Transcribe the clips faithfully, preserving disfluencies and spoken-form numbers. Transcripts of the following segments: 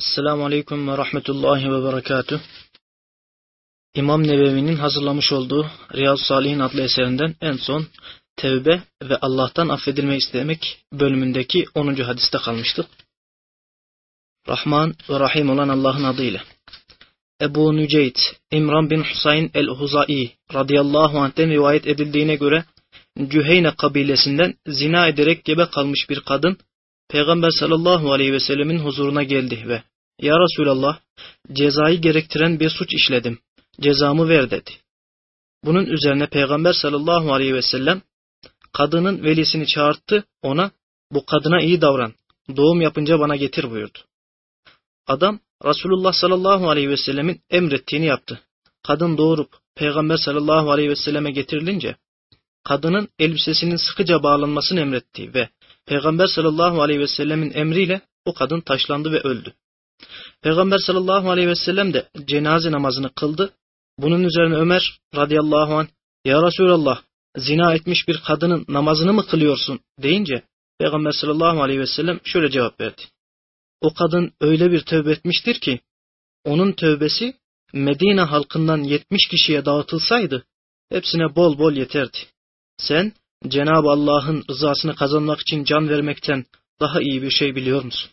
Esselamu Aleyküm ve Rahmetullahi ve Berekatuh. İmam Nevevi'nin hazırlamış olduğu Riyazu Salihin adlı eserinden en son tevbe ve Allah'tan affedilmeyi istemek bölümündeki onuncu hadiste kalmıştık. Rahman ve Rahim olan Allah'ın adıyla. Ebu Nüceyt, İmran bin Husayn el-Huzai radıyallahu anh'ten rivayet edildiğine göre Cüheyne kabilesinden zina ederek gebe kalmış bir kadın Peygamber sallallahu aleyhi ve sellemin huzuruna geldi ve "Ya Resulallah, cezayı gerektiren bir suç işledim. Cezamı ver" dedi. Bunun üzerine Peygamber sallallahu aleyhi ve sellem kadının velisini çağırttı, ona "Bu kadına iyi davran, doğum yapınca bana getir" buyurdu. Adam Resulullah sallallahu aleyhi ve sellemin emrettiğini yaptı. Kadın doğurup Peygamber sallallahu aleyhi ve selleme getirilince kadının elbisesinin sıkıca bağlanmasını emretti ve Peygamber sallallahu aleyhi ve sellemin emriyle o kadın taşlandı ve öldü. Peygamber sallallahu aleyhi ve sellem de cenaze namazını kıldı. Bunun üzerine Ömer radıyallahu anh "Ya Resulallah, zina etmiş bir kadının namazını mı kılıyorsun?" deyince Peygamber sallallahu aleyhi ve sellem şöyle cevap verdi: "O kadın öyle bir tövbe etmiştir ki onun tövbesi Medine halkından yetmiş kişiye dağıtılsaydı hepsine bol bol yeterdi. Sen Cenab-ı Allah'ın rızasını kazanmak için can vermekten daha iyi bir şey biliyor musun?"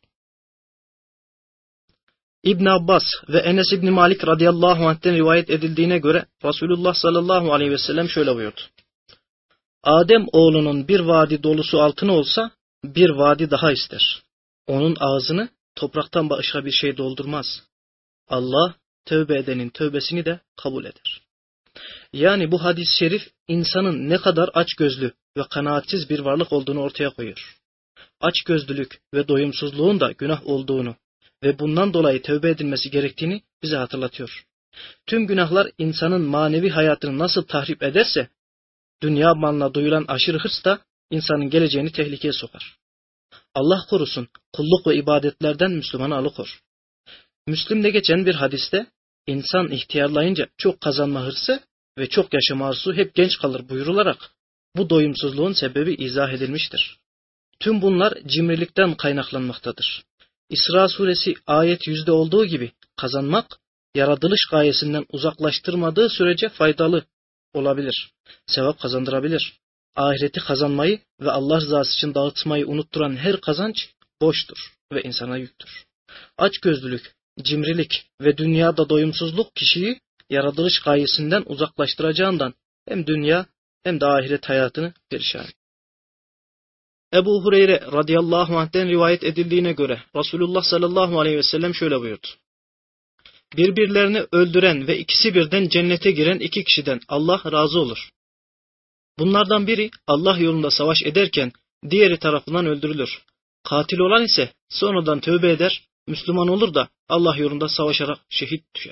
İbn Abbas ve Enes İbni Malik radıyallahu anh'ten rivayet edildiğine göre Resulullah sallallahu aleyhi ve sellem şöyle buyurdu: "Adem oğlunun bir vadi dolusu altını olsa bir vadi daha ister. Onun ağzını topraktan başka bir şey doldurmaz. Allah tövbe edenin tövbesini de kabul eder." Yani bu hadis-i şerif insanın ne kadar açgözlü ve kanaatsiz bir varlık olduğunu ortaya koyuyor. Açgözlülük ve doyumsuzluğun da günah olduğunu ve bundan dolayı tövbe edilmesi gerektiğini bize hatırlatıyor. Tüm günahlar insanın manevi hayatını nasıl tahrip ederse, dünya malına duyulan aşırı hırs da insanın geleceğini tehlikeye sokar. Allah korusun, kulluk ve ibadetlerden Müslümanı alıkor. Müslim'de geçen bir hadiste, insan ihtiyarlayınca çok kazanma hırsı ve çok yaşama arzusu hep genç kalır buyurularak, bu doyumsuzluğun sebebi izah edilmiştir. Tüm bunlar cimrilikten kaynaklanmaktadır. İsra suresi ayet yüzde olduğu gibi kazanmak, yaratılış gayesinden uzaklaştırmadığı sürece faydalı olabilir, sevap kazandırabilir. Ahireti kazanmayı ve Allah rızası için dağıtmayı unutturan her kazanç boştur ve insana yüktür. Açgözlülük, cimrilik ve dünyada doyumsuzluk kişiyi yaratılış gayesinden uzaklaştıracağından hem dünya hem de ahiret hayatını perişan. Ebu Hureyre radıyallahu anh'ten rivayet edildiğine göre Resulullah sallallahu aleyhi ve sellem şöyle buyurdu: "Birbirlerini öldüren ve ikisi birden cennete giren iki kişiden Allah razı olur. Bunlardan biri Allah yolunda savaş ederken diğeri tarafından öldürülür. Katil olan ise sonradan tövbe eder, Müslüman olur da Allah yolunda savaşarak şehit düşer."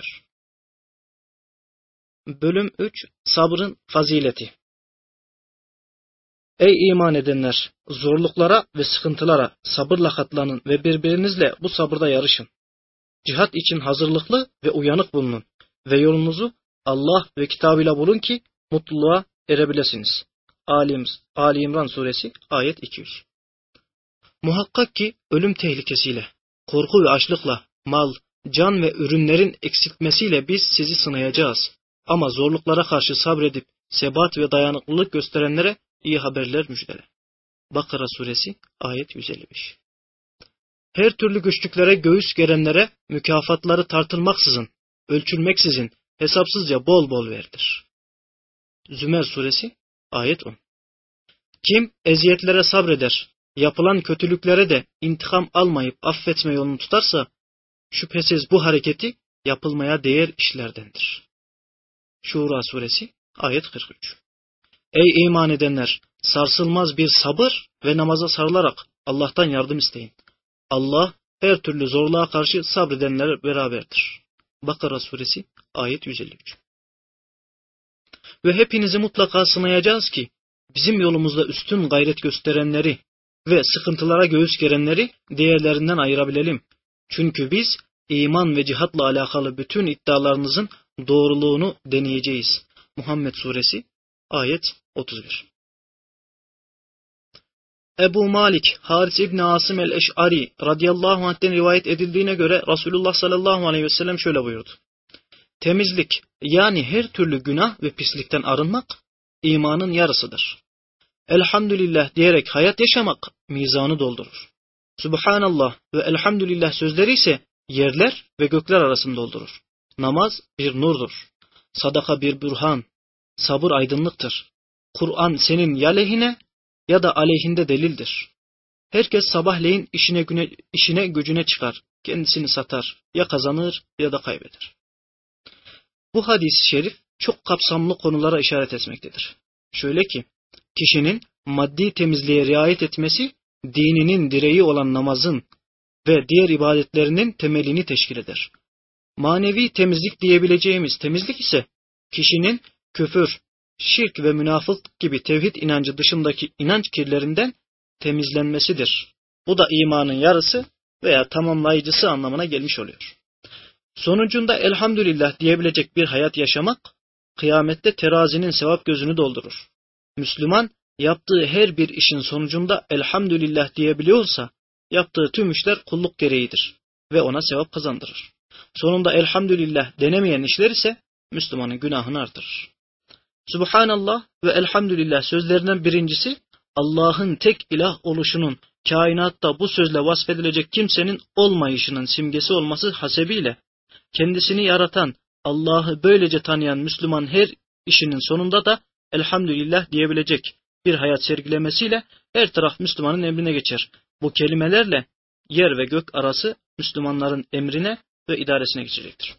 Bölüm üç. Sabrın fazileti. Ey iman edenler! Zorluklara ve sıkıntılara sabırla katlanın ve birbirinizle bu sabırda yarışın. Cihat için hazırlıklı ve uyanık bulunun ve yolunuzu Allah ve kitabıyla bulun ki mutluluğa erebilesiniz. Ali, Ali İmran suresi ayet iki yüz. Muhakkak ki ölüm tehlikesiyle, korku ve açlıkla, mal, can ve ürünlerin eksiltmesiyle biz sizi sınayacağız. Ama zorluklara karşı sabredip sebat ve dayanıklılık gösterenlere iyi haberler müjdele. Bakara suresi ayet yüz elli beş. Her türlü güçlüklere göğüs gerenlere mükafatları tartılmaksızın, ölçülmeksizin hesapsızca bol bol verdir. Zümer suresi ayet on. Kim eziyetlere sabreder, yapılan kötülüklere de intikam almayıp affetme yolunu tutarsa, şüphesiz bu hareketi yapılmaya değer işlerdendir. Şura suresi ayet kırk üç. Ey iman edenler! Sarsılmaz bir sabır ve namaza sarılarak Allah'tan yardım isteyin. Allah her türlü zorluğa karşı sabredenlerle beraberdir. Bakara suresi ayet yüz elli üç. Ve hepinizi mutlaka sınayacağız ki bizim yolumuzda üstün gayret gösterenleri ve sıkıntılara göğüs gerenleri diğerlerinden ayırabilelim. Çünkü biz iman ve cihatla alakalı bütün iddialarınızın doğruluğunu deneyeceğiz. Muhammed suresi ayet otuz bir. Ebu Malik, Haris İbni Asım el-Eş'ari radıyallahu anh'ten rivayet edildiğine göre Resulullah sallallahu aleyhi ve sellem şöyle buyurdu. Temizlik, yani her türlü günah ve pislikten arınmak, imanın yarısıdır. Elhamdülillah diyerek hayat yaşamak, mizanı doldurur. Subhanallah ve elhamdülillah sözleri ise yerler ve gökler arasını doldurur. Namaz bir nurdur. Sadaka bir bürhan. Sabır aydınlıktır. Kur'an senin ya lehine ya da aleyhinde delildir. Herkes sabahleyin işine, güne, işine gücüne çıkar. Kendisini satar. Ya kazanır ya da kaybeder. Bu hadis-i şerif çok kapsamlı konulara işaret etmektedir. Şöyle ki, kişinin maddi temizliğe riayet etmesi, dininin direği olan namazın ve diğer ibadetlerinin temelini teşkil eder. Manevi temizlik diyebileceğimiz temizlik ise, kişinin küfür, şirk ve münafıklık gibi tevhid inancı dışındaki inanç kirlerinden temizlenmesidir. Bu da imanın yarısı veya tamamlayıcısı anlamına gelmiş oluyor. Sonucunda elhamdülillah diyebilecek bir hayat yaşamak, kıyamette terazinin sevap gözünü doldurur. Müslüman, yaptığı her bir işin sonucunda elhamdülillah diyebiliyorsa, yaptığı tüm işler kulluk gereğidir ve ona sevap kazandırır. Sonunda elhamdülillah denemeyen işler ise, Müslümanın günahını artırır. Subhanallah ve elhamdülillah sözlerinden birincisi, Allah'ın tek ilah oluşunun kainatta bu sözle vasfedilecek kimsenin olmayışının simgesi olması hasebiyle, kendisini yaratan, Allah'ı böylece tanıyan Müslüman her işinin sonunda da elhamdülillah diyebilecek bir hayat sergilemesiyle her taraf Müslümanın emrine geçer. Bu kelimelerle yer ve gök arası Müslümanların emrine ve idaresine geçecektir.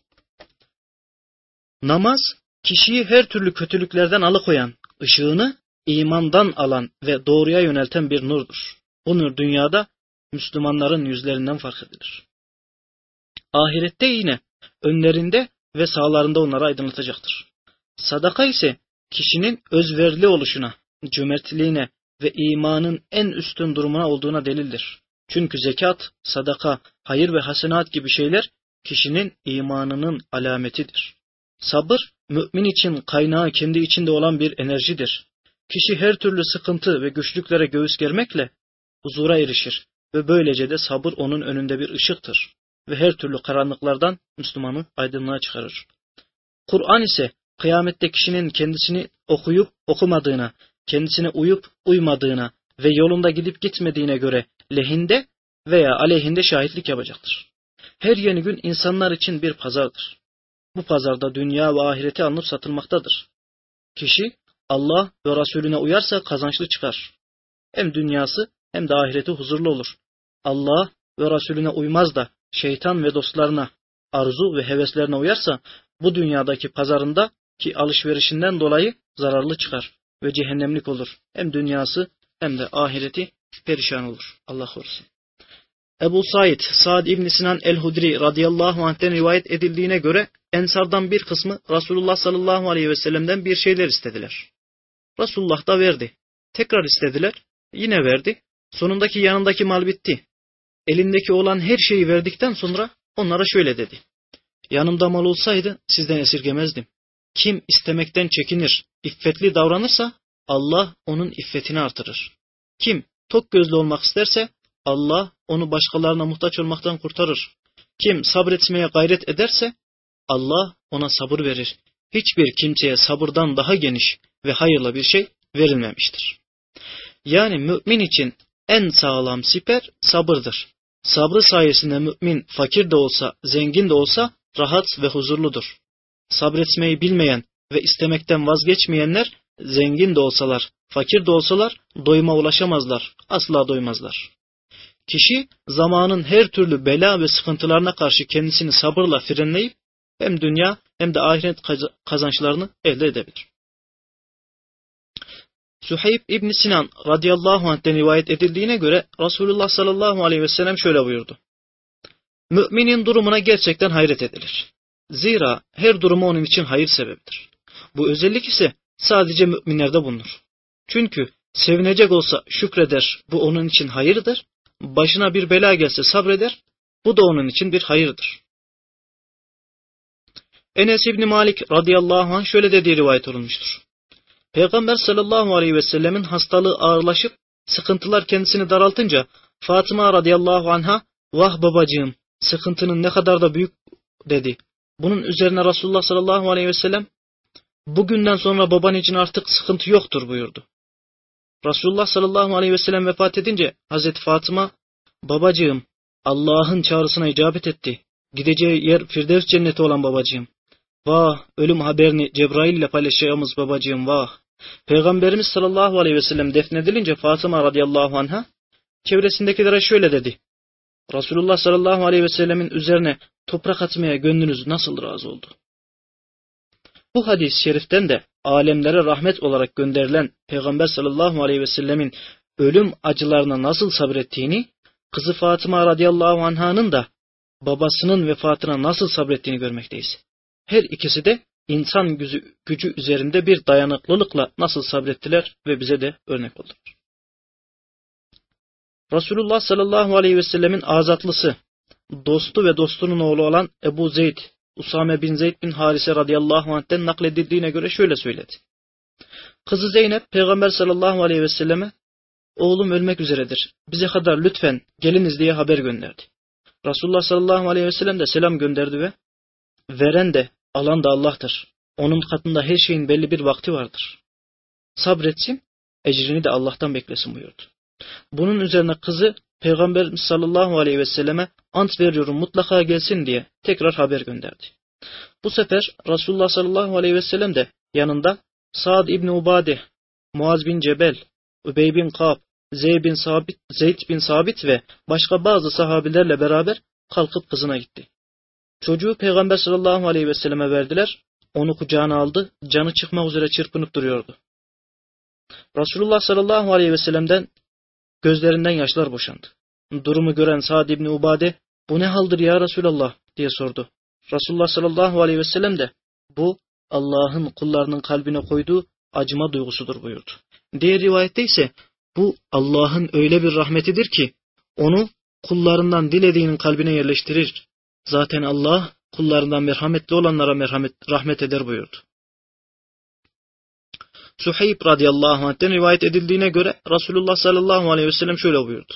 Namaz, kişiyi her türlü kötülüklerden alıkoyan, ışığını imandan alan ve doğruya yönelten bir nurdur. Bu nur dünyada Müslümanların yüzlerinden fark edilir. Ahirette yine önlerinde ve sağlarında onları aydınlatacaktır. Sadaka ise kişinin özverili oluşuna, cömertliğine ve imanın en üstün durumuna olduğuna delildir. Çünkü zekat, sadaka, hayır ve hasenat gibi şeyler kişinin imanının alametidir. Sabır, mümin için kaynağı kendi içinde olan bir enerjidir. Kişi her türlü sıkıntı ve güçlüklere göğüs germekle huzura erişir ve böylece de sabır onun önünde bir ışıktır ve her türlü karanlıklardan Müslümanı aydınlığa çıkarır. Kur'an ise kıyamette kişinin kendisini okuyup okumadığına, kendisine uyup uymadığına ve yolunda gidip gitmediğine göre lehinde veya aleyhinde şahitlik yapacaktır. Her yeni gün insanlar için bir pazardır. Bu pazarda dünya ve ahireti alınıp satılmaktadır. Kişi Allah ve Resulüne uyarsa kazançlı çıkar. Hem dünyası hem de ahireti huzurlu olur. Allah ve Resulüne uymaz da şeytan ve dostlarına, arzu ve heveslerine uyarsa bu dünyadaki pazarında ki alışverişinden dolayı zararlı çıkar ve cehennemlik olur. Hem dünyası hem de ahireti perişan olur. Allah korusun. Ebu Said, Sa'd İbn Sinan el-Hudri radıyallahu anh'ten rivayet edildiğine göre Ensardan bir kısmı Resulullah sallallahu aleyhi ve sellem'den bir şeyler istediler. Resulullah da verdi. Tekrar istediler, yine verdi. Sonundaki yanındaki mal bitti. Elindeki olan her şeyi verdikten sonra onlara şöyle dedi. Yanımda mal olsaydı sizden esirgemezdim. Kim istemekten çekinir, iffetli davranırsa Allah onun iffetini artırır. Kim tok gözlü olmak isterse Allah onu başkalarına muhtaç olmaktan kurtarır. Kim sabretmeye gayret ederse Allah ona sabır verir. Hiçbir kimseye sabırdan daha geniş ve hayırlı bir şey verilmemiştir. Yani mümin için en sağlam siper sabırdır. Sabrı sayesinde mümin fakir de olsa, zengin de olsa rahat ve huzurludur. Sabretmeyi bilmeyen ve istemekten vazgeçmeyenler zengin de olsalar, fakir de olsalar doyuma ulaşamazlar, asla doymazlar. Kişi zamanın her türlü bela ve sıkıntılarına karşı kendisini sabırla frenleyip hem dünya hem de ahiret kazançlarını elde edebilir. Süheyb İbn Sinan radıyallahu anh'ten rivayet edildiğine göre Resulullah sallallahu aleyhi ve sellem şöyle buyurdu. Müminin durumuna gerçekten hayret edilir. Zira her durumu onun için hayır sebebidir. Bu özellik ise sadece müminlerde bulunur. Çünkü sevinecek olsa şükreder, bu onun için hayırdır. Başına bir bela gelse sabreder, bu da onun için bir hayırdır. Enes İbni Malik radıyallahu anh şöyle dediği rivayet olunmuştur. Peygamber sallallahu aleyhi ve sellemin hastalığı ağırlaşıp Sıkıntılar kendisini daraltınca Fatıma radıyallahu anha, "Vah babacığım, sıkıntının ne kadar da büyük," dedi. Bunun üzerine Resulullah sallallahu aleyhi ve sellem, "Bugünden sonra baban için artık sıkıntı yoktur," buyurdu. Resulullah sallallahu aleyhi ve sellem vefat edince Hazreti Fatıma, "Babacığım, Allah'ın çağrısına icabet etti. Gideceği yer Firdevs cenneti olan babacığım. Vah, ölüm haberini Cebrail ile paylaşacağımız babacığım, vah." Peygamberimiz sallallahu aleyhi ve sellem defnedilince Fatıma radıyallahu anha çevresindekilere şöyle dedi: "Resulullah sallallahu aleyhi ve sellemin üzerine toprak atmaya gönlünüz nasıl razı oldu?" Bu hadis-i şeriften de alemlere rahmet olarak gönderilen Peygamber sallallahu aleyhi ve sellemin ölüm acılarına nasıl sabrettiğini, kızı Fatıma radıyallahu anh'ın da babasının vefatına nasıl sabrettiğini görmekteyiz. Her ikisi de insan gücü, gücü üzerinde bir dayanıklılıkla nasıl sabrettiler ve bize de örnek oldular. Resulullah sallallahu aleyhi ve sellemin azatlısı, dostu ve dostunun oğlu olan Ebu Zeyd, Usame bin Zeyd bin Harise radıyallahu anh'ten nakledildiğine göre şöyle söyledi. Kızı Zeynep, Peygamber sallallahu aleyhi ve selleme, "Oğlum ölmek üzeredir, bize kadar lütfen geliniz," diye haber gönderdi. Resulullah sallallahu aleyhi ve sellem de selam gönderdi ve "Veren de alan da Allah'tır. Onun katında her şeyin belli bir vakti vardır. Sabretsin, ecrini de Allah'tan beklesin," buyurdu. Bunun üzerine kızı Peygamberimiz sallallahu aleyhi ve selleme "Ant veriyorum, mutlaka gelsin," diye tekrar haber gönderdi. Bu sefer Resulullah sallallahu aleyhi ve sellem de yanında Sa'd İbni Ubade, Muaz bin Cebel, Übey bin Ka'b, Zeyd bin Sabit, Zeyd bin Sabit ve başka bazı sahabilerle beraber kalkıp kızına gitti. Çocuğu Peygamber sallallahu aleyhi ve selleme verdiler. Onu kucağına aldı. Canı çıkmak üzere çırpınıp duruyordu. Resulullah sallallahu aleyhi ve sellem'den gözlerinden yaşlar boşandı. Durumu gören Sa'd İbni Ubade, "Bu ne haldir ya Resulallah?" diye sordu. Resulullah sallallahu aleyhi ve sellem de, "Bu Allah'ın kullarının kalbine koyduğu acıma duygusudur," buyurdu. Diğer rivayette ise, "Bu Allah'ın öyle bir rahmetidir ki onu kullarından dilediğinin kalbine yerleştirir. Zaten Allah kullarından merhametli olanlara merhamet, rahmet eder," buyurdu. Suheyb radıyallahu anh'ten rivayet edildiğine göre Resulullah sallallahu aleyhi ve sellem şöyle buyurdu.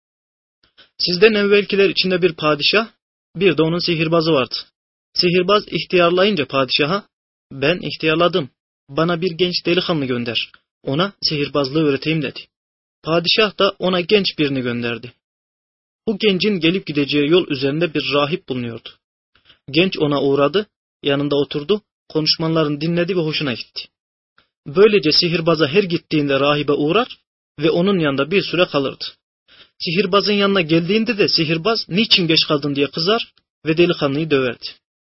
"Sizden evvelkiler içinde bir padişah, bir de onun sihirbazı vardı. Sihirbaz ihtiyarlayınca padişaha, 'Ben ihtiyarladım, bana bir genç delikanlı gönder, ona sihirbazlığı öğreteyim,' dedi. Padişah da ona genç birini gönderdi. Bu gencin gelip gideceği yol üzerinde bir rahip bulunuyordu. Genç ona uğradı, yanında oturdu, konuşmalarını dinledi ve hoşuna gitti. Böylece sihirbaza her gittiğinde rahibe uğrar ve onun yanında bir süre kalırdı. Sihirbazın yanına geldiğinde de sihirbaz niçin geç kaldın diye kızar ve delikanlıyı döverdi.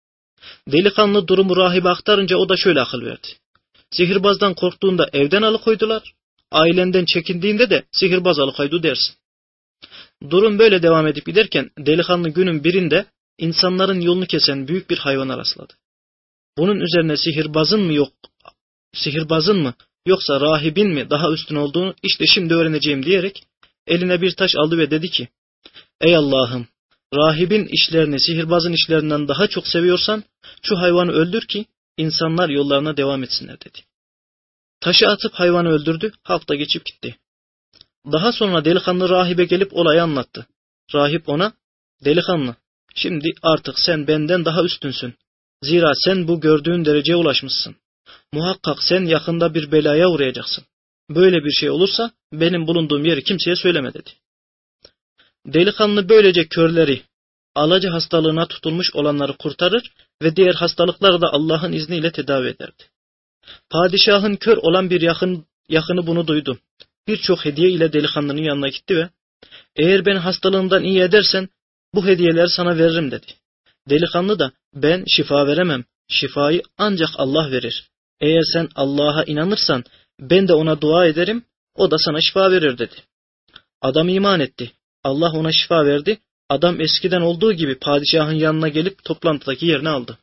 Delikanlı durumu rahibe aktarınca o da şöyle akıl verdi. Sihirbazdan korktuğunda evden alıkoydular, ailenden çekindiğinde de sihirbaz alıkoydu dersin. Durum böyle devam edip giderken delikanlı günün birinde insanların yolunu kesen büyük bir hayvana rastladı. Bunun üzerine sihirbazın mı yok, sihirbazın mı yoksa rahibin mi daha üstün olduğunu işte şimdi öğreneceğim diyerek eline bir taş aldı ve dedi ki, ''Ey Allah'ım, rahibin işlerini sihirbazın işlerinden daha çok seviyorsan şu hayvanı öldür ki insanlar yollarına devam etsinler,'' dedi. Taşı atıp hayvanı öldürdü, halk da geçip gitti. Daha sonra delikanlı rahibe gelip olayı anlattı. Rahip ona, ''Delikanlı, şimdi artık sen benden daha üstünsün. Zira sen bu gördüğün dereceye ulaşmışsın. Muhakkak sen yakında bir belaya uğrayacaksın. Böyle bir şey olursa benim bulunduğum yeri kimseye söyleme,'' dedi. Delikanlı böylece körleri, alaca hastalığına tutulmuş olanları kurtarır ve diğer hastalıkları da Allah'ın izniyle tedavi ederdi. Padişahın kör olan bir yakın, yakını bunu duydu. Birçok hediye ile delikanlının yanına gitti ve ''Eğer beni hastalığımdan iyi edersen bu hediyeleri sana veririm,'' dedi. Delikanlı da ''Ben şifa veremem, şifayı ancak Allah verir. Eğer sen Allah'a inanırsan ben de ona dua ederim, o da sana şifa verir,'' dedi. Adam iman etti. Allah ona şifa verdi. Adam eskiden olduğu gibi padişahın yanına gelip toplantıdaki yerini aldı.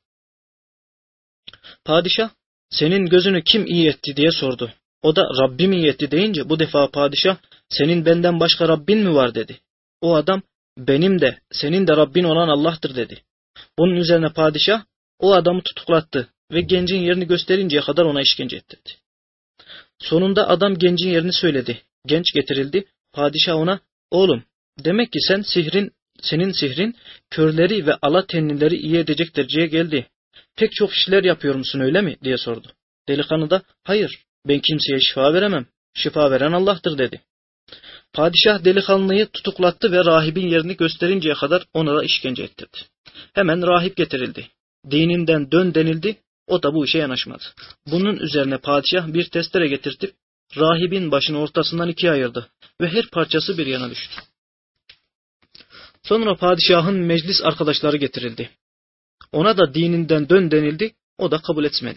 Padişah, ''Senin gözünü kim iyi etti?'' diye sordu. O da ''Rabbim iyi etti,'' deyince bu defa padişah, ''Senin benden başka Rabbin mi var?'' dedi. O adam, ''Benim de senin de Rabbin olan Allah'tır,'' dedi. Bunun üzerine padişah o adamı tutuklattı ve gencin yerini gösterinceye kadar ona işkence ettirdi. Sonunda adam gencin yerini söyledi. genç getirildi. Padişah ona, oğlum, demek ki sen sihrin, senin sihrin körleri ve ala tenlileri iyi edecek dereceye geldi. Pek çok işler yapıyor musun öyle mi diye sordu. Delikanlı da, hayır, ben kimseye şifa veremem. Şifa veren Allah'tır dedi. Padişah delikanlıyı tutuklattı ve rahibin yerini gösterinceye kadar ona da işkence ettirdi. Hemen rahip getirildi. Dininden dön denildi, o da bu işe yanaşmadı. Bunun üzerine padişah bir testere getirtip rahibin başını ortasından ikiye ayırdı ve her parçası bir yana düştü. Sonra padişahın meclis arkadaşları getirildi. Ona da dininden dön denildi, o da kabul etmedi.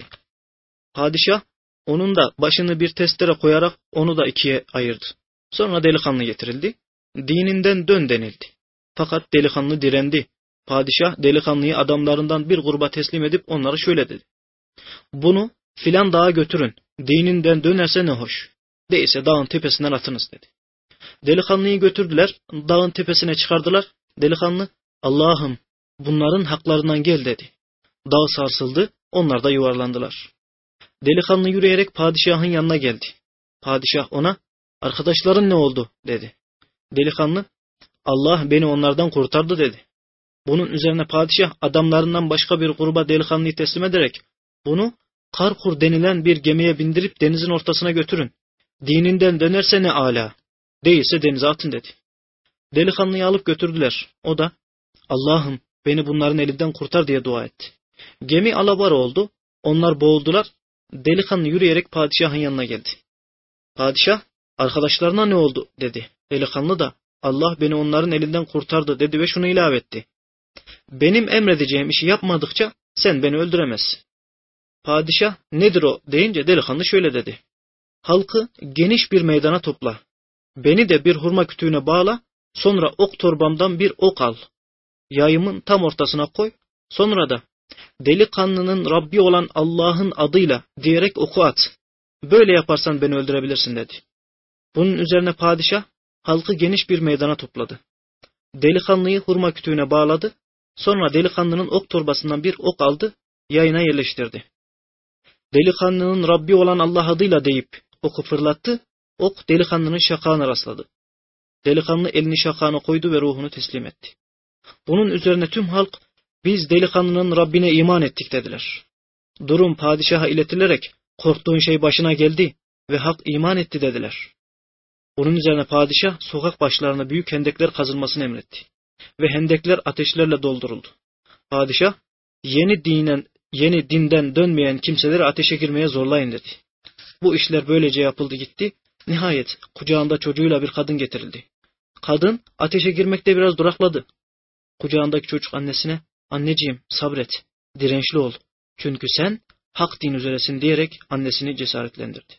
Padişah onun da başını bir testere koyarak onu da ikiye ayırdı. Sonra delikanlı getirildi. Dininden dön denildi. Fakat delikanlı direndi. Padişah delikanlıyı adamlarından bir gruba teslim edip onlara şöyle dedi. Bunu filan dağa götürün. Dininden dönerse ne hoş. Değilse dağın tepesinden atınız dedi. Delikanlıyı götürdüler. Dağın tepesine çıkardılar. Delikanlı, Allah'ım bunların haklarından gel dedi. Dağ sarsıldı. Onlar da yuvarlandılar. Delikanlı yürüyerek padişahın yanına geldi. Padişah ona, arkadaşların ne oldu dedi. Delikanlı, Allah beni onlardan kurtardı dedi. Bunun üzerine padişah adamlarından başka bir gruba delikanlıyı teslim ederek, bunu Karkur denilen bir gemiye bindirip denizin ortasına götürün. Dininden dönerse ne âlâ, değilse denize atın dedi. Delikanlıyı alıp götürdüler. O da, Allah'ım beni bunların elinden kurtar diye dua etti. Gemi alabora oldu. Onlar boğuldular. Delikanlı yürüyerek padişahın yanına geldi. Padişah, arkadaşlarına ne oldu dedi. Delikanlı da, Allah beni onların elinden kurtardı dedi ve şunu ilave etti. Benim emredeceğim işi yapmadıkça sen beni öldüremezsin. Padişah, nedir o deyince delikanlı şöyle dedi. Halkı geniş bir meydana topla. Beni de bir hurma kütüğüne bağla, sonra ok torbamdan bir ok al. Yayımın tam ortasına koy, sonra da delikanlının Rabbi olan Allah'ın adıyla diyerek oku at. Böyle yaparsan beni öldürebilirsin dedi. Bunun üzerine padişah halkı geniş bir meydana topladı. Delikanlıyı hurma kütüğüne bağladı. Sonra delikanlının ok torbasından bir ok aldı, yayına yerleştirdi. Delikanlının Rabbi olan Allah adıyla deyip oku fırlattı. Ok delikanlının şakağına rastladı. Delikanlı elini şakağına koydu ve ruhunu teslim etti. Bunun üzerine tüm halk, biz delikanlının Rabbine iman ettik dediler. Durum padişaha iletilerek, korktuğun şey başına geldi ve halk iman etti dediler. Bunun üzerine padişah sokak başlarına büyük hendekler kazılmasını emretti. Ve hendekler ateşlerle dolduruldu. Padişah, yeni dinen, yeni dinden dönmeyen kimseleri ateşe girmeye zorlayın dedi. Bu işler böylece yapıldı gitti. Nihayet kucağında çocuğuyla bir kadın getirildi. Kadın ateşe girmekte biraz durakladı. Kucağındaki çocuk annesine, anneciğim sabret, dirençli ol. Çünkü sen hak din üzeresin diyerek annesini cesaretlendirdi.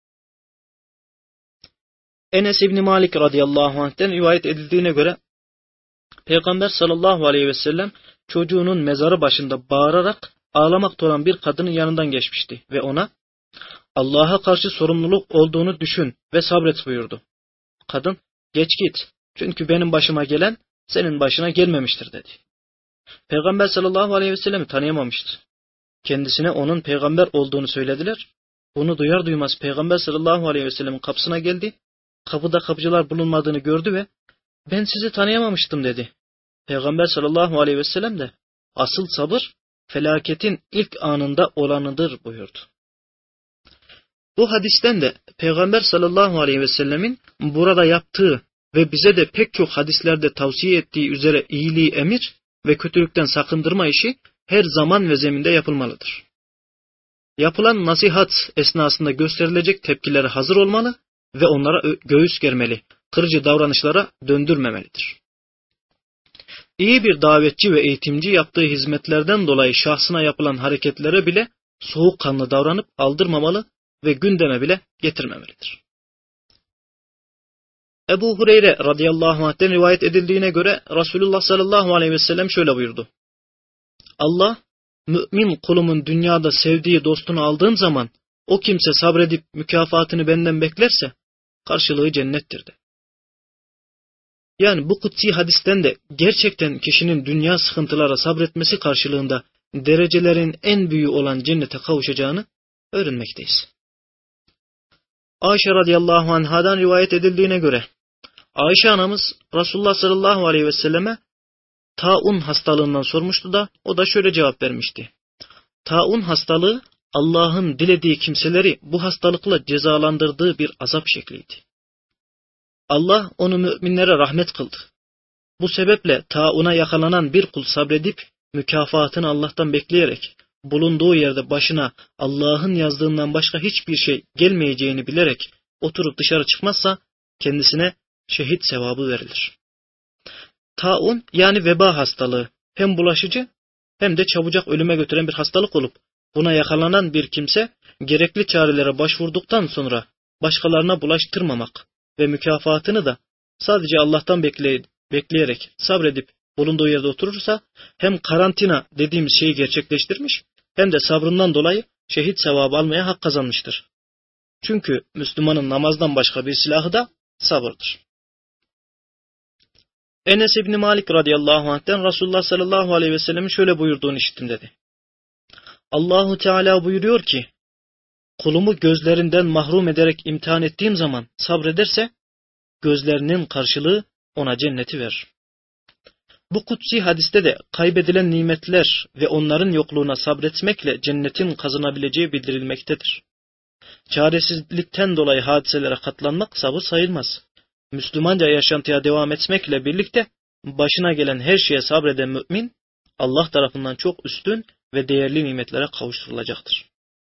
Enes İbni Malik radıyallahu anh'ten rivayet edildiğine göre Peygamber sallallahu aleyhi ve sellem çocuğunun mezarı başında bağırarak ağlamakta olan bir kadının yanından geçmişti ve ona Allah'a karşı sorumluluk olduğunu düşün ve sabret buyurdu. Kadın, geç git çünkü benim başıma gelen senin başına gelmemiştir dedi. Peygamber sallallahu aleyhi ve sellem'i tanıyamamıştı. Kendisine onun peygamber olduğunu söylediler. Bunu duyar duymaz Peygamber sallallahu aleyhi ve sellem'in kapısına geldi. Kapıda kapıcılar bulunmadığını gördü ve ben sizi tanıyamamıştım dedi. Peygamber sallallahu aleyhi ve sellem de asıl sabır felaketin ilk anında olanıdır buyurdu. Bu hadisten de Peygamber sallallahu aleyhi ve sellemin burada yaptığı ve bize de pek çok hadislerde tavsiye ettiği üzere iyiliği emir ve kötülükten sakındırma işi her zaman ve zeminde yapılmalıdır. Yapılan nasihat esnasında gösterilecek tepkilere hazır olmalı ve onlara göğüs germeli, kırıcı davranışlara döndürmemelidir. İyi bir davetçi ve eğitimci yaptığı hizmetlerden dolayı şahsına yapılan hareketlere bile soğukkanlı davranıp aldırmamalı ve gündeme bile getirmemelidir. Ebu Hureyre radıyallahu anh'ten rivayet edildiğine göre Resulullah sallallahu aleyhi ve sellem şöyle buyurdu. Allah, mümin kulumun dünyada sevdiği dostunu aldığım zaman o kimse sabredip mükafatını benden beklerse karşılığı cennettir de. Yani bu kutsi hadisten de gerçekten kişinin dünya sıkıntılara sabretmesi karşılığında derecelerin en büyüğü olan cennete kavuşacağını öğrenmekteyiz. Ayşe radıyallahu anhadan rivayet edildiğine göre Ayşe anamız Resulullah sallallahu aleyhi ve selleme taun hastalığından sormuştu da o da şöyle cevap vermişti. Taun hastalığı Allah'ın dilediği kimseleri bu hastalıkla cezalandırdığı bir azap şekliydi. Allah onu müminlere rahmet kıldı. Bu sebeple tauna yakalanan bir kul sabredip mükafatını Allah'tan bekleyerek bulunduğu yerde başına Allah'ın yazdığından başka hiçbir şey gelmeyeceğini bilerek oturup dışarı çıkmazsa kendisine şehit sevabı verilir. Taun yani veba hastalığı hem bulaşıcı hem de çabucak ölüme götüren bir hastalık olup buna yakalanan bir kimse gerekli çarelere başvurduktan sonra başkalarına bulaştırmamak ve mükafatını da sadece Allah'tan bekley- bekleyerek sabredip bulunduğu yerde oturursa hem karantina dediğimiz şeyi gerçekleştirmiş hem de sabrından dolayı şehit sevabı almaya hak kazanmıştır. Çünkü Müslümanın namazdan başka bir silahı da sabırdır. Enes İbni Malik radıyallahu anh'ten Resulullah sallallahu aleyhi ve sellem'in şöyle buyurduğunu işittim dedi. Allahu Teala buyuruyor ki, kulumu gözlerinden mahrum ederek imtihan ettiğim zaman sabrederse, gözlerinin karşılığı ona cenneti verir. Bu kutsi hadiste de kaybedilen nimetler ve onların yokluğuna sabretmekle cennetin kazanabileceği bildirilmektedir. Çaresizlikten dolayı hadiselere katlanmak sabır sayılmaz. Müslümanca yaşantıya devam etmekle birlikte başına gelen her şeye sabreden mümin, Allah tarafından çok üstün ve değerli nimetlere kavuşturulacaktır.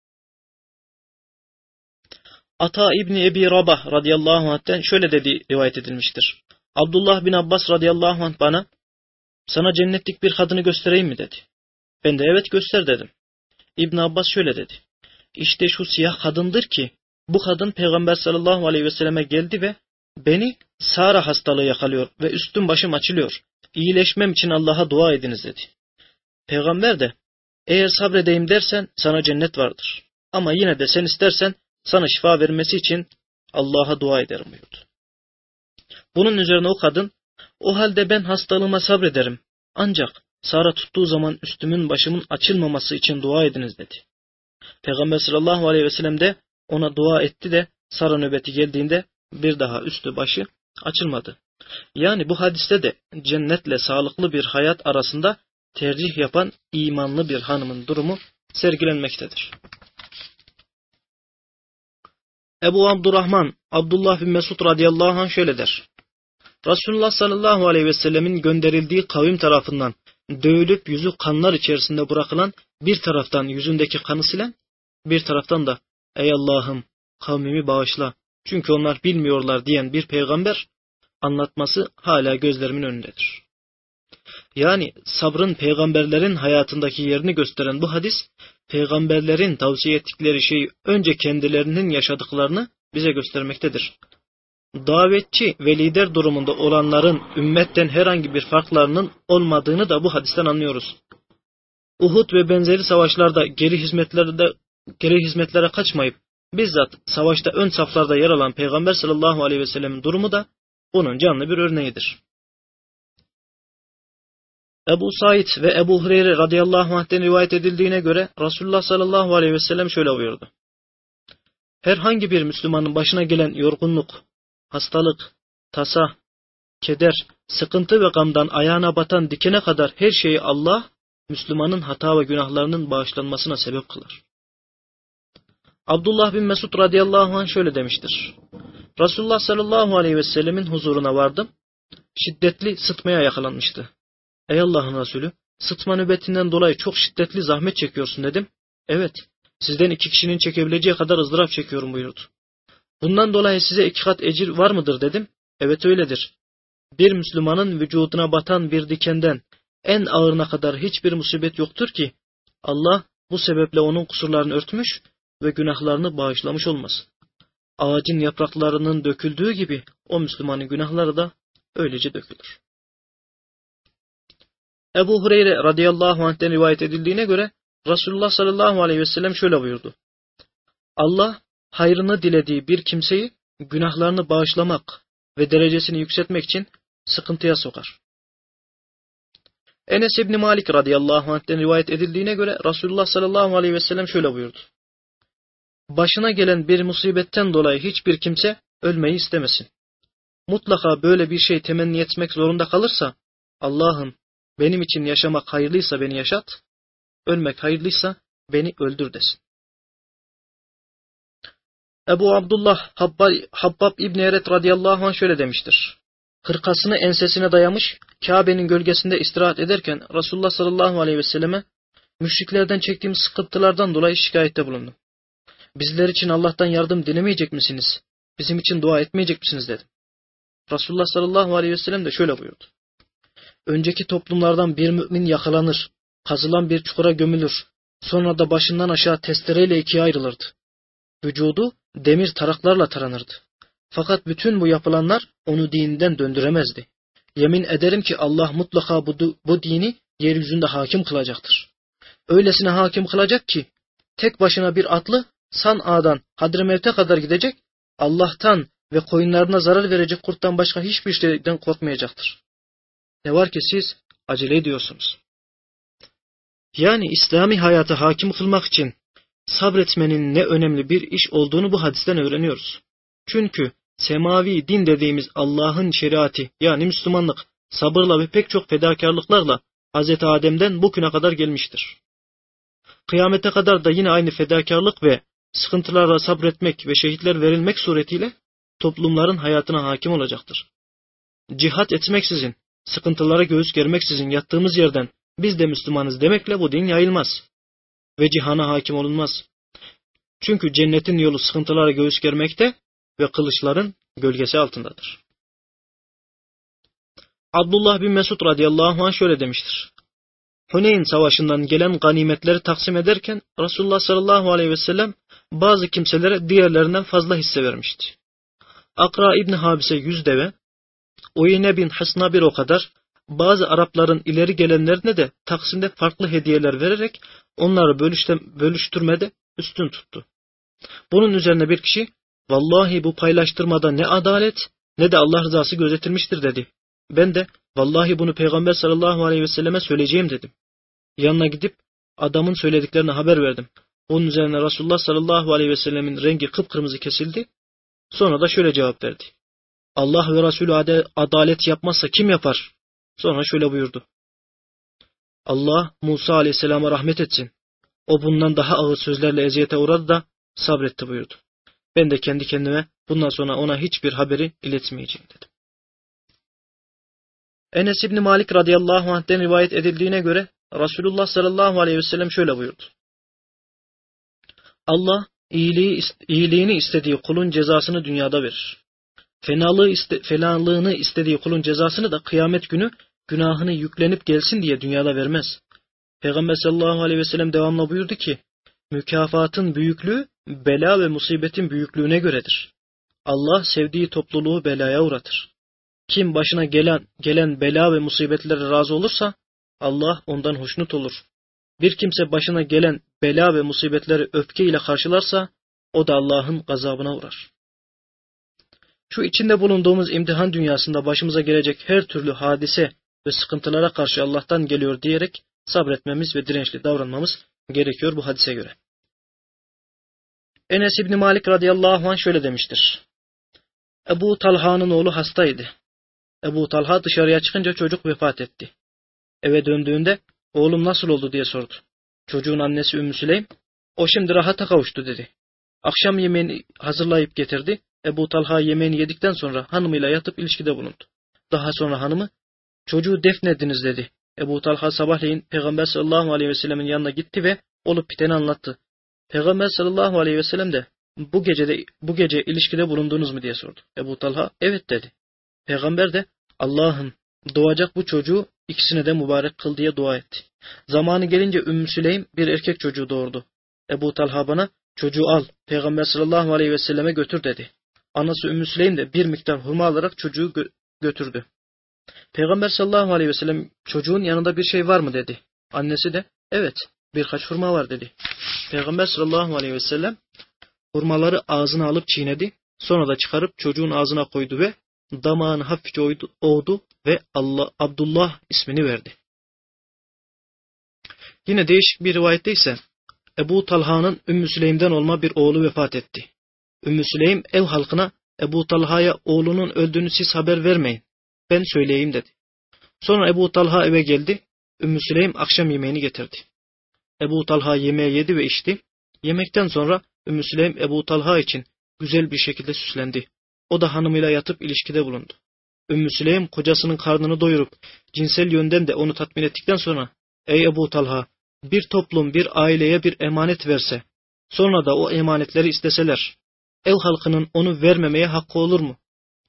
Ata İbni Ebi Rabah radıyallahu anh'ten şöyle dediği rivayet edilmiştir. Abdullah bin Abbas radıyallahu anh bana, sana cennetlik bir kadını göstereyim mi dedi. Ben de evet göster dedim. İbn Abbas şöyle dedi. İşte şu siyah kadındır ki, bu kadın Peygamber sallallahu aleyhi ve selleme geldi ve beni Sara hastalığı yakalıyor ve üstüm başım açılıyor. İyileşmem için Allah'a dua ediniz dedi. Peygamber de, eğer sabredeyim dersen sana cennet vardır. Ama yine de sen istersen sana şifa vermesi için Allah'a dua ederim buyurdu. Bunun üzerine o kadın, o halde ben hastalığıma sabrederim. Ancak Sara tuttuğu zaman üstümün başımın açılmaması için dua ediniz dedi. Peygamber sallallahu aleyhi ve sellem de ona dua etti de Sara nöbeti geldiğinde bir daha üstü başı açılmadı. Yani bu hadiste de cennetle sağlıklı bir hayat arasında tercih yapan imanlı bir hanımın durumu sergilenmektedir. Ebu Abdurrahman Abdullah bin Mesud radıyallahu anh şöyle der. Resulullah sallallahu aleyhi ve sellemin gönderildiği kavim tarafından dövülüp yüzü kanlar içerisinde bırakılan bir taraftan yüzündeki kanı silen, bir taraftan da ey Allah'ım kavmimi bağışla çünkü onlar bilmiyorlar diyen bir peygamber anlatması hala gözlerimin önündedir. Yani sabrın peygamberlerin hayatındaki yerini gösteren bu hadis, peygamberlerin tavsiye ettikleri şeyi önce kendilerinin yaşadıklarını bize göstermektedir. Davetçi ve lider durumunda olanların ümmetten herhangi bir farklarının olmadığını da bu hadisten anlıyoruz. Uhud ve benzeri savaşlarda geri hizmetlerde geri hizmetlere kaçmayıp bizzat savaşta ön saflarda yer alan Peygamber sallallahu aleyhi ve sellemin durumu da bunun canlı bir örneğidir. Ebu Said ve Ebu Hureyre radıyallahu anh'ten rivayet edildiğine göre Resulullah sallallahu aleyhi ve sellem şöyle buyurdu. Herhangi bir Müslümanın başına gelen yorgunluk, hastalık, tasa, keder, sıkıntı ve gamdan ayağına batan dikene kadar her şeyi Allah, Müslümanın hata ve günahlarının bağışlanmasına sebep kılar. Abdullah bin Mesud radıyallahu anh şöyle demiştir. Resulullah sallallahu aleyhi ve sellemin huzuruna vardım. Şiddetli sıtmaya yakalanmıştı. Ey Allah'ın Resulü, sıtma nöbetinden dolayı çok şiddetli zahmet çekiyorsun dedim. Evet, sizden iki kişinin çekebileceği kadar ızdırap çekiyorum buyurdu. Bundan dolayı size iki kat ecir var mıdır dedim. Evet öyledir. Bir Müslümanın vücuduna batan bir dikenden en ağırına kadar hiçbir musibet yoktur ki Allah bu sebeple onun kusurlarını örtmüş ve günahlarını bağışlamış olmasın. Ağacın yapraklarının döküldüğü gibi o Müslümanın günahları da öylece dökülür. Ebu Hureyre radıyallahu anh'ten rivayet edildiğine göre Resulullah sallallahu aleyhi ve sellem şöyle buyurdu. Allah hayrını dilediği bir kimseyi günahlarını bağışlamak ve derecesini yükseltmek için sıkıntıya sokar. Enes İbni Malik radıyallahu anh'ten rivayet edildiğine göre Resulullah sallallahu aleyhi ve sellem şöyle buyurdu. başına gelen bir musibetten dolayı hiçbir kimse ölmeyi istemesin. Mutlaka böyle bir şey temenni etmek zorunda kalırsa, Allah'ım benim için yaşamak hayırlıysa beni yaşat, ölmek hayırlıysa beni öldür desin. Ebu Abdullah Habbab, Habbab İbni Eret radıyallahu anh şöyle demiştir. Hırkasını ensesine dayamış, Kabe'nin gölgesinde istirahat ederken Resulullah sallallahu aleyhi ve selleme müşriklerden çektiğim sıkıntılardan dolayı şikayette bulundum. Bizler için Allah'tan yardım dilemeyecek misiniz? Bizim için dua etmeyecek misiniz dedim. Resulullah sallallahu aleyhi ve sellem de şöyle buyurdu. Önceki toplumlardan bir mümin yakalanır, kazılan bir çukura gömülür, sonra da başından aşağı testereyle ikiye ayrılırdı. Vücudu demir taraklarla taranırdı. Fakat bütün bu yapılanlar onu dininden döndüremezdi. Yemin ederim ki Allah mutlaka bu, bu dini yeryüzünde hakim kılacaktır. Öylesine hakim kılacak ki tek başına bir atlı San'a'dan Hadremevt'e kadar gidecek, Allah'tan ve koyunlarına zarar verecek kurttan başka hiçbir şeyden korkmayacaktır. Ne var ki siz acele ediyorsunuz. Yani İslami hayatı hakim kılmak için sabretmenin ne önemli bir iş olduğunu bu hadisten öğreniyoruz. Çünkü semavi din dediğimiz Allah'ın şeriatı yani Müslümanlık sabırla ve pek çok fedakarlıklarla Hazreti Adem'den bugüne kadar gelmiştir. Kıyamete kadar da yine aynı fedakarlık ve sıkıntılarla sabretmek ve şehitler verilmek suretiyle toplumların hayatına hakim olacaktır. Cihat etmeksizin, sıkıntılara göğüs germeksizin yattığımız yerden biz de Müslümanız demekle bu din yayılmaz ve cihana hakim olunmaz. Çünkü cennetin yolu sıkıntılara göğüs germekte ve kılıçların gölgesi altındadır. Abdullah bin Mesud radıyallahu anh şöyle demiştir. Huneyn savaşından gelen ganimetleri taksim ederken Resulullah sallallahu aleyhi ve sellem bazı kimselere diğerlerinden fazla hisse vermişti. Akra İbni Habis'e yüz deve, Uyeyne bin Hısn'a bir o kadar, bazı Arapların ileri gelenlerine de taksimde farklı hediyeler vererek onları bölüştürmede üstün tuttu. Bunun üzerine bir kişi, vallahi bu paylaştırmada ne adalet ne de Allah rızası gözetilmiştir dedi. Ben de, vallahi bunu Peygamber sallallahu aleyhi ve selleme söyleyeceğim dedim. Yanına gidip adamın söylediklerine haber verdim. Bunun üzerine Resulullah sallallahu aleyhi ve sellemin rengi kıpkırmızı kesildi. Sonra da şöyle cevap verdi. Allah ve Resulü adalet yapmazsa kim yapar? Sonra şöyle buyurdu. Allah Musa aleyhisselama rahmet etsin. O bundan daha ağır sözlerle eziyete uğradı da sabretti buyurdu. Ben de kendi kendime bundan sonra ona hiçbir haberi iletmeyeceğim dedim. Enes İbni Malik radıyallahu anh'ten rivayet edildiğine göre Resulullah sallallahu aleyhi ve sellem şöyle buyurdu. Allah iyiliği, iyiliğini istediği kulun cezasını dünyada verir. Fenalığı iste, fenalığını istediği kulun cezasını da kıyamet günü günahını yüklenip gelsin diye dünyada vermez. Peygamber sallallahu aleyhi ve sellem devamla buyurdu ki, mükafatın büyüklüğü bela ve musibetin büyüklüğüne göredir. Allah sevdiği topluluğu belaya uğratır. Kim başına gelen, gelen bela ve musibetlere razı olursa Allah ondan hoşnut olur. Bir kimse başına gelen bela ve musibetleri öfke ile karşılarsa o da Allah'ın gazabına uğrar. Şu içinde bulunduğumuz imtihan dünyasında başımıza gelecek her türlü hadise ve sıkıntılara karşı Allah'tan geliyor diyerek sabretmemiz ve dirençli davranmamız gerekiyor bu hadise göre. Enes İbni Malik radıyallahu anh şöyle demiştir. Ebu Talha'nın oğlu hastaydı. Ebu Talha dışarıya çıkınca çocuk vefat etti. Eve döndüğünde oğlum nasıl oldu diye sordu. Çocuğun annesi Ümmü Süleym, o şimdi rahata kavuştu dedi. Akşam yemeğini hazırlayıp getirdi. Ebu Talha yemeğini yedikten sonra hanımıyla yatıp ilişkide bulundu. Daha sonra hanımı, çocuğu defnediniz dedi. Ebu Talha sabahleyin Peygamber sallallahu aleyhi ve sellemin yanına gitti ve olup biteni anlattı. Peygamber sallallahu aleyhi ve sellem de bu gecede bu gece ilişkide bulundunuz mu diye sordu. Ebu Talha evet dedi. Peygamber de Allah'ım doğacak bu çocuğu ikisine de mübarek kıl diye dua etti. Zamanı gelince Ümmü Süleym bir erkek çocuğu doğurdu. Ebu Talha bana çocuğu al Peygamber sallallahu aleyhi ve selleme götür dedi. Anası Ümmü Süleym de bir miktar hurma alarak çocuğu gö- götürdü. Peygamber sallallahu aleyhi ve sellem çocuğun yanında bir şey var mı dedi. Annesi de evet birkaç hurma var dedi. Peygamber sallallahu aleyhi ve sellem hurmaları ağzına alıp çiğnedi. Sonra da çıkarıp çocuğun ağzına koydu ve damağını hafifçe oydu, ovdu ve Allah Abdullah ismini verdi. Yine değişik bir rivayette ise Ebu Talha'nın Ümmü Süleym'den olma bir oğlu vefat etti. Ümmü Süleym ev halkına Ebu Talha'ya oğlunun öldüğünü siz haber vermeyin, ben söyleyeyim dedi. Sonra Ebu Talha eve geldi. Ümmü Süleym akşam yemeğini getirdi. Ebu Talha yemeği yedi ve içti. Yemekten sonra Ümmü Süleym Ebu Talha için güzel bir şekilde süslendi. O da hanımıyla yatıp ilişkide bulundu. Ümmü Süleym kocasının karnını doyurup cinsel yönden de onu tatmin ettikten sonra ey Ebu Talha, bir toplum bir aileye bir emanet verse, sonra da o emanetleri isteseler, ev halkının onu vermemeye hakkı olur mu?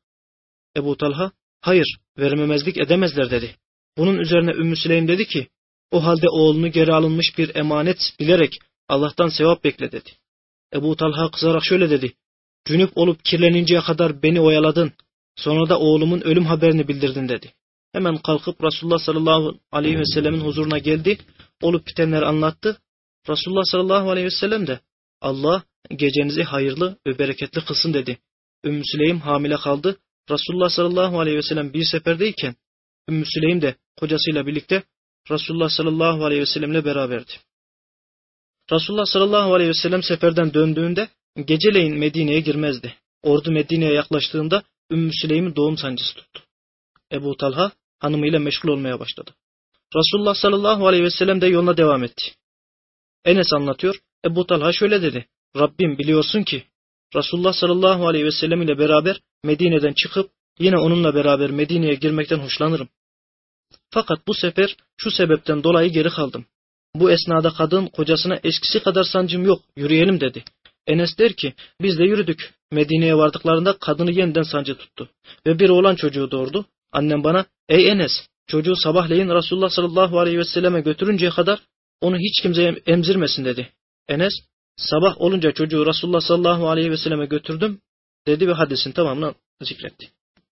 Ebu Talha, hayır, vermemezlik edemezler dedi. Bunun üzerine Ümmü Süleym dedi ki, o halde oğlunu geri alınmış bir emanet bilerek Allah'tan sevap bekle dedi. Ebu Talha kızarak şöyle dedi, cünüp olup kirleninceye kadar beni oyaladın, sonra da oğlumun ölüm haberini bildirdin dedi. Hemen kalkıp Resulullah sallallahu aleyhi ve sellemin huzuruna geldi, olup bitenleri anlattı. Resulullah sallallahu aleyhi ve sellem de Allah gecenizi hayırlı ve bereketli kılsın dedi. Ümmü Süleym hamile kaldı. Resulullah sallallahu aleyhi ve sellem bir seferdeyken Ümmü Süleym de kocasıyla birlikte Resulullah sallallahu aleyhi ve sellemle beraberdi. Resulullah sallallahu aleyhi ve sellem seferden döndüğünde geceleyin Medine'ye girmezdi. Ordu Medine'ye yaklaştığında Ümmü Süleym'in doğum sancısı tuttu. Ebu Talha hanımıyla meşgul olmaya başladı. Resulullah sallallahu aleyhi ve sellem de yoluna devam etti. Enes anlatıyor. Ebu Talha şöyle dedi. Rabbim biliyorsun ki Resulullah sallallahu aleyhi ve sellem ile beraber Medine'den çıkıp yine onunla beraber Medine'ye girmekten hoşlanırım. Fakat bu sefer şu sebepten dolayı geri kaldım. Bu esnada kadın kocasına eskisi kadar sancım yok, yürüyelim dedi. Enes der ki biz de yürüdük. Medine'ye vardıklarında kadını yeniden sancı tuttu ve bir oğlan çocuğu doğurdu. Annem bana ey Enes, çocuğu sabahleyin Resulullah sallallahu aleyhi ve selleme götürünceye kadar onu hiç kimseye emzirmesin dedi. Enes sabah olunca çocuğu Resulullah sallallahu aleyhi ve selleme götürdüm dedi ve hadisin tamamını zikretti.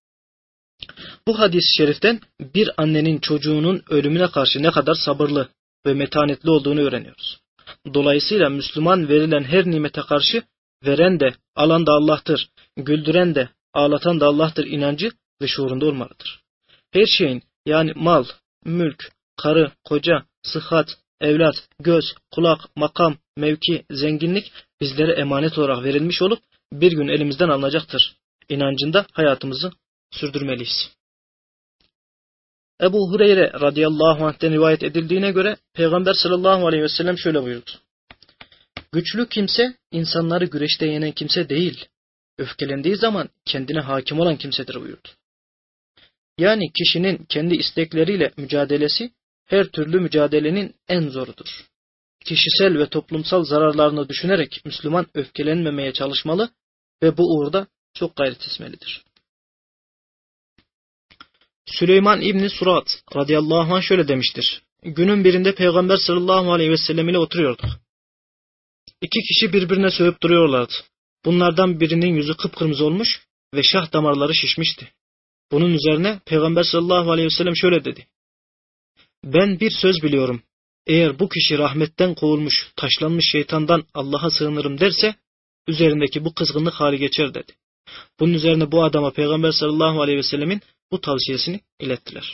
Bu hadis-i şeriften bir annenin çocuğunun ölümüne karşı ne kadar sabırlı ve metanetli olduğunu öğreniyoruz. Dolayısıyla Müslüman verilen her nimete karşı veren de alan da Allah'tır, güldüren de ağlatan da Allah'tır inancı ve şuurunda olmalıdır. Her şeyin yani mal, mülk, karı, koca, sıhhat, evlat, göz, kulak, makam, mevki, zenginlik bizlere emanet olarak verilmiş olup bir gün elimizden alınacaktır. İnancında hayatımızı sürdürmeliyiz. Ebu Hureyre radıyallahu anh'ten rivayet edildiğine göre Peygamber sallallahu aleyhi ve sellem şöyle buyurdu. Güçlü kimse insanları güreşte yenen kimse değil, öfkelendiği zaman kendine hakim olan kimsedir buyurdu. Yani kişinin kendi istekleriyle mücadelesi her türlü mücadelenin en zorudur. Kişisel ve toplumsal zararlarını düşünerek Müslüman öfkelenmemeye çalışmalı ve bu uğurda çok gayret etmelidir. Süleyman İbni Surat radıyallahu anh şöyle demiştir. Günün birinde Peygamber sallallahu aleyhi ve sellem ile oturuyorduk. İki kişi birbirine sövüp duruyorlardı. Bunlardan birinin yüzü kıpkırmızı olmuş ve şah damarları şişmişti. Bunun üzerine Peygamber sallallahu aleyhi ve sellem şöyle dedi. Ben bir söz biliyorum. Eğer bu kişi rahmetten kovulmuş, taşlanmış şeytandan Allah'a sığınırım derse, üzerindeki bu kızgınlık hali geçer dedi. Bunun üzerine bu adama Peygamber sallallahu aleyhi ve sellemin bu tavsiyesini ilettiler.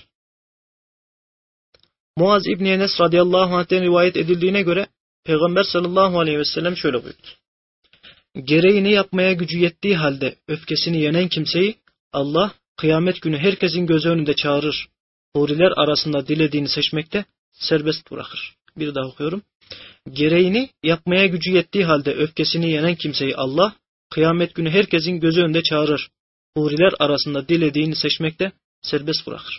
Muaz İbni Enes radıyallahu anh'ten rivayet edildiğine göre Peygamber sallallahu aleyhi ve sellem şöyle buyurdu. Gereğini yapmaya gücü yettiği halde öfkesini yenen kimseyi Allah kıyamet günü herkesin gözü önünde çağırır. Huriler arasında dilediğini seçmekte serbest bırakır. Bir daha okuyorum. Gereğini yapmaya gücü yettiği halde öfkesini yenen kimseyi Allah kıyamet günü herkesin gözü önünde çağırır. Huriler arasında dilediğini seçmekte serbest bırakır.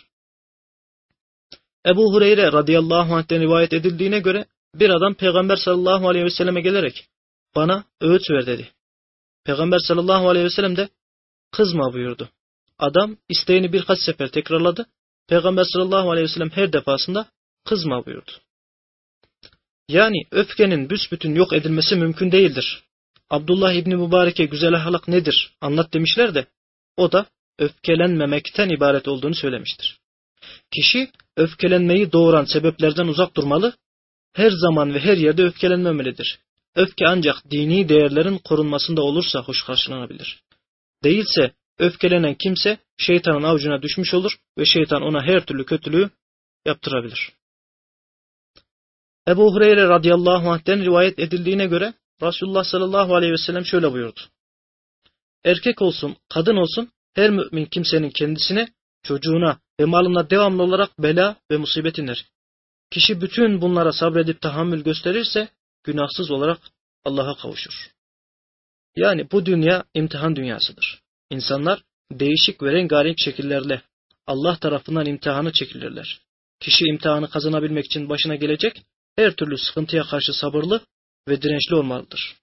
Ebu Hureyre radıyallahu anh'ten rivayet edildiğine göre bir adam Peygamber sallallahu aleyhi ve selleme gelerek bana öğüt ver dedi. Peygamber sallallahu aleyhi ve sellem de kızma buyurdu. Adam isteğini birkaç sefer tekrarladı. Peygamber sallallahu aleyhi ve sellem her defasında kızma buyurdu. Yani öfkenin büsbütün yok edilmesi mümkün değildir. Abdullah İbni Mübarek'e güzel ahlak nedir anlat demişler de o da öfkelenmemekten ibaret olduğunu söylemiştir. Kişi öfkelenmeyi doğuran sebeplerden uzak durmalı, her zaman ve her yerde öfkelenmemelidir. Öfke ancak dini değerlerin korunmasında olursa hoş karşılanabilir. Değilse öfkelenen kimse şeytanın avucuna düşmüş olur ve şeytan ona her türlü kötülüğü yaptırabilir. Ebu Hureyre radıyallahu anh'ten rivayet edildiğine göre Resulullah sallallahu aleyhi ve sellem şöyle buyurdu. Erkek olsun, kadın olsun her mümin kimsenin kendisine, çocuğuna ve malına devamlı olarak bela ve musibet iner. Kişi bütün bunlara sabredip tahammül gösterirse günahsız olarak Allah'a kavuşur. Yani bu dünya imtihan dünyasıdır. İnsanlar değişik ve rengarenk şekillerle Allah tarafından imtihanı çekilirler. Kişi imtihanı kazanabilmek için başına gelecek her türlü sıkıntıya karşı sabırlı ve dirençli olmalıdır.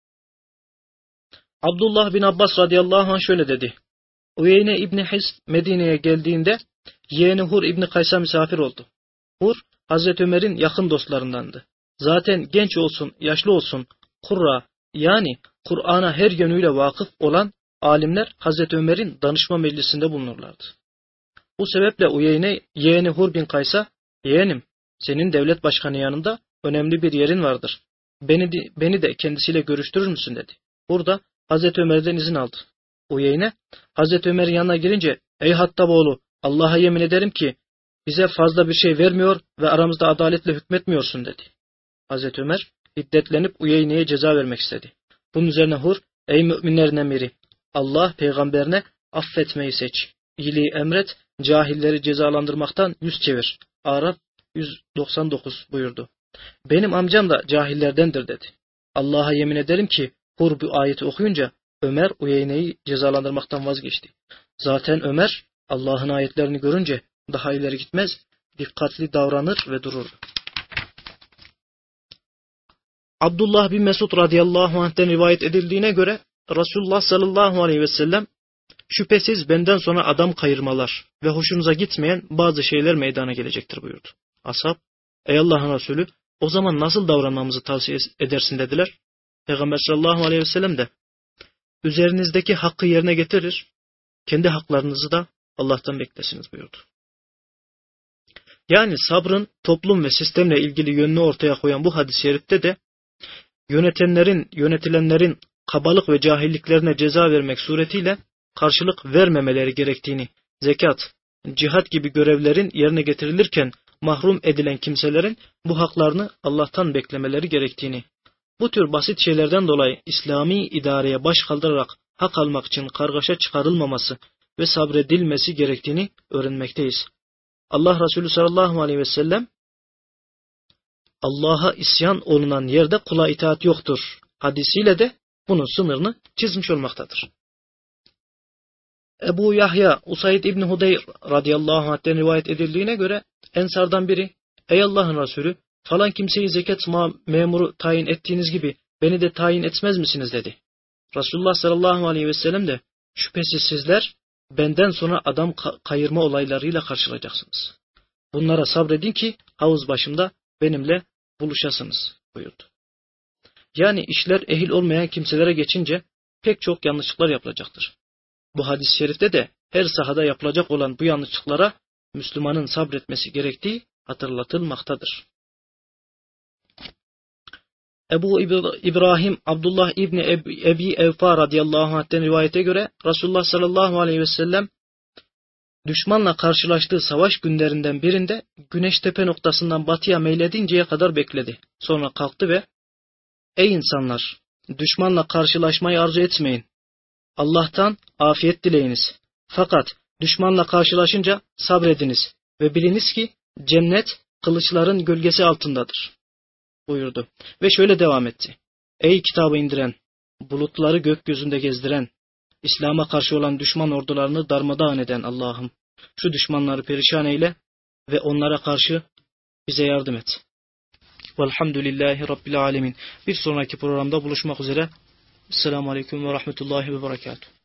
Abdullah bin Abbas radıyallahu anh şöyle dedi. Uyeyne İbni Hisn Medine'ye geldiğinde yeğeni Hur İbni Kays'a misafir oldu. Hur, Hazreti Ömer'in yakın dostlarındandı. Zaten genç olsun, yaşlı olsun, kurra yani Kur'an'a her yönüyle vakıf olan alimler Hazreti Ömer'in danışma meclisinde bulunurlardı. Bu sebeple Uyeyne yeğeni Hur bin Kays'a, yeğenim senin devlet başkanı yanında önemli bir yerin vardır. Beni de, beni de kendisiyle görüştürür müsün dedi. Burada Hazreti Ömer'den izin aldı. Uyeyne Hazreti Ömer'in yanına girince ey Hattaboğlu Allah'a yemin ederim ki bize fazla bir şey vermiyor ve aramızda adaletle hükmetmiyorsun dedi. Hazreti Ömer hiddetlenip Uyeyne'ye ceza vermek istedi. Bunun üzerine Hur ey müminlerin emiri Allah peygamberine affetmeyi seç. İyiliği emret, cahilleri cezalandırmaktan yüz çevir. Araf yüz doksan dokuz buyurdu. Benim amcam da cahillerdendir dedi. Allah'a yemin ederim ki Hur bu ayeti okuyunca Ömer Uyeyne'yi cezalandırmaktan vazgeçti. Zaten Ömer Allah'ın ayetlerini görünce daha ileri gitmez, dikkatli davranır ve dururdu. Abdullah bin Mesud radıyallahu anh'ten rivayet edildiğine göre Resulullah sallallahu aleyhi ve sellem şüphesiz benden sonra adam kayırmalar ve hoşunuza gitmeyen bazı şeyler meydana gelecektir buyurdu. Ashab, ey Allah'ın Resulü o zaman nasıl davranmamızı tavsiye edersin dediler. Peygamber sallallahu aleyhi ve sellem de üzerinizdeki hakkı yerine getirir, kendi haklarınızı da Allah'tan beklesiniz buyurdu. Yani sabrın toplum ve sistemle ilgili yönünü ortaya koyan bu hadis-i şerifte de yönetenlerin, yönetilenlerin kabalık ve cahilliklerine ceza vermek suretiyle karşılık vermemeleri gerektiğini, zekat, cihat gibi görevlerin yerine getirilirken mahrum edilen kimselerin bu haklarını Allah'tan beklemeleri gerektiğini, bu tür basit şeylerden dolayı İslami idareye baş kaldırarak hak almak için kargaşa çıkarılmaması ve sabredilmesi gerektiğini öğrenmekteyiz. Allah Resulü sallallahu aleyhi ve sellem Allah'a isyan olunan yerde kula itaat yoktur hadisiyle de bunun sınırını çizmiş olmaktadır. Ebu Yahya Usaid İbni Hudeyr radıyallahu anh'ten rivayet edildiğine göre Ensardan biri ey Allah'ın Resulü falan kimseyi zekat memuru tayin ettiğiniz gibi beni de tayin etmez misiniz dedi. Resulullah sallallahu aleyhi ve sellem de şüphesiz sizler benden sonra adam kayırma olaylarıyla karşılaşacaksınız. Bunlara sabredin ki havuz başımda benimle buluşasınız buyurdu. Yani işler ehil olmayan kimselere geçince pek çok yanlışlıklar yapılacaktır. Bu hadis-i şerifte de her sahada yapılacak olan bu yanlışlıklara Müslümanın sabretmesi gerektiği hatırlatılmaktadır. Ebu İbrahim Abdullah İbni Ebi Evfa radıyallahu anh'ten rivayete göre Resulullah sallallahu aleyhi ve sellem düşmanla karşılaştığı savaş günlerinden birinde güneş tepe noktasından batıya meyledinceye kadar bekledi. Sonra kalktı ve ey insanlar düşmanla karşılaşmayı arzu etmeyin. Allah'tan afiyet dileyiniz. Fakat düşmanla karşılaşınca sabrediniz ve biliniz ki cennet kılıçların gölgesi altındadır buyurdu. Ve şöyle devam etti. Ey kitabı indiren, bulutları gökyüzünde gezdiren, İslam'a karşı olan düşman ordularını darmadağın eden Allah'ım, şu düşmanları perişan eyle ve onlara karşı bize yardım et. Velhamdülillahi Rabbil alemin. Bir sonraki programda buluşmak üzere. Esselamu Aleyküm ve Rahmetullahi ve Berekatuhu.